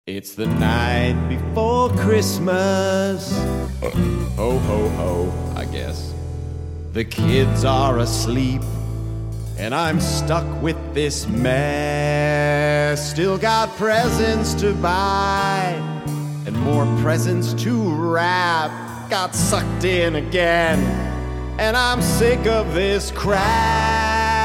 It's the night before Christmas. Ho, ho, ho, I guess. The kids are asleep, and I'm stuck with this mess. Still got presents to buy, and more presents to wrap. Got sucked in again, and I'm sick of this crap.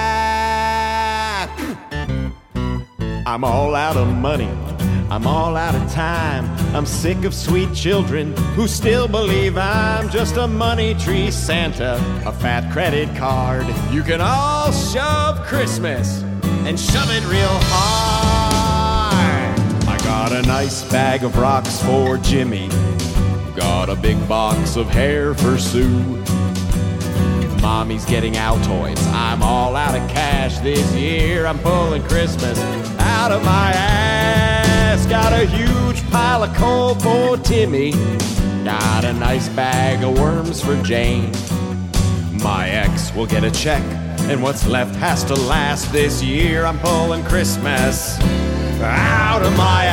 I'm all out of money, I'm all out of time. I'm sick of sweet children who still believe I'm just a money tree Santa, a fat credit card. You can all shove Christmas and shove it real hard. I got a nice bag of rocks for Jimmy, got a big box of hair for Sue. Mommy's getting Altoids, I'm all out of cash this year. I'm pulling Christmas out of my ass. Got a huge pile of coal for Timmy, got a nice bag of worms for Jane. My ex will get a check, and what's left has to last this year. I'm pulling Christmas out of my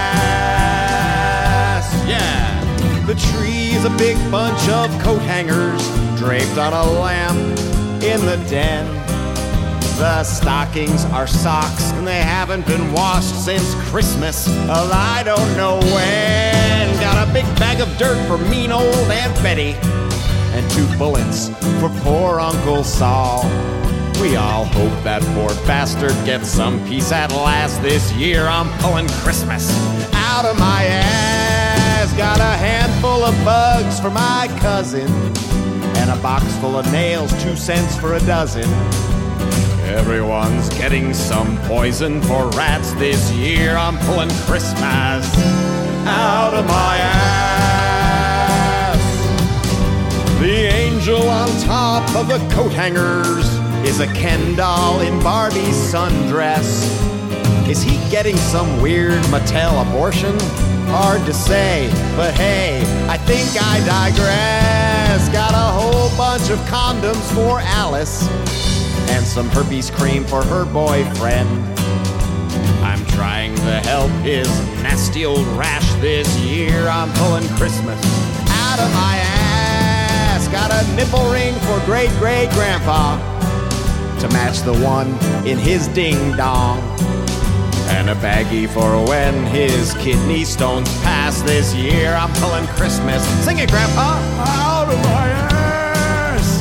ass. Yeah. The tree's a big bunch of coat hangers draped on a lamp in the den. The stockings are socks, and they haven't been washed since Christmas of I don't know when. Got a big bag of dirt for mean old Aunt Betty, and 2 bullets for poor Uncle Saul. We all hope that poor bastard gets some peace at last this year. I'm pulling Christmas out of my ass. Got a handful of bugs for my cousin, and a box full of nails, 2 cents for a dozen. Everyone's getting some poison for rats this year. I'm pulling Christmas out of my ass. The angel on top of the coat hangers is a Ken doll in Barbie's sundress. Is he getting some weird Mattel abortion? Hard to say, but hey, I think I digress. Got a whole bunch of condoms for Alice, and some herpes cream for her boyfriend. I'm trying to help his nasty old rash this year. I'm pulling Christmas out of my ass. Got a nipple ring for great-great-grandpa to match the one in his ding-dong, and a baggie for when his kidney stones pass this year. I'm pulling Christmas, sing it, Grandpa, out of my ass.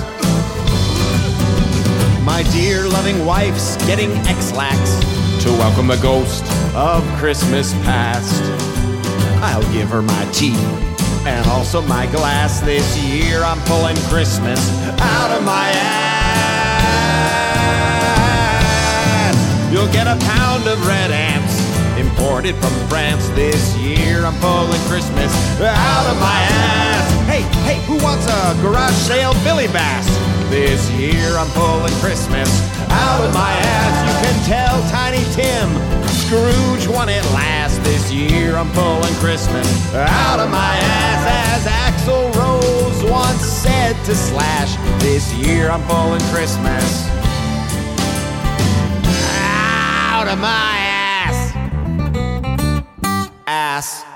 My dear loving wife's getting X-Lax to welcome the ghost of Christmas past. I'll give her my tea and also my glass this year. I'm pulling Christmas out of my ass. You'll get a pound of red ants imported from France this year. I'm pulling Christmas out of my ass. Hey, who wants a garage sale Billy Bass? This year I'm pulling Christmas out of my ass. You can tell Tiny Tim Scrooge won it last. This year I'm pulling Christmas out of my ass. As Axl Rose once said to Slash, this year I'm pulling Christmas out of my ass.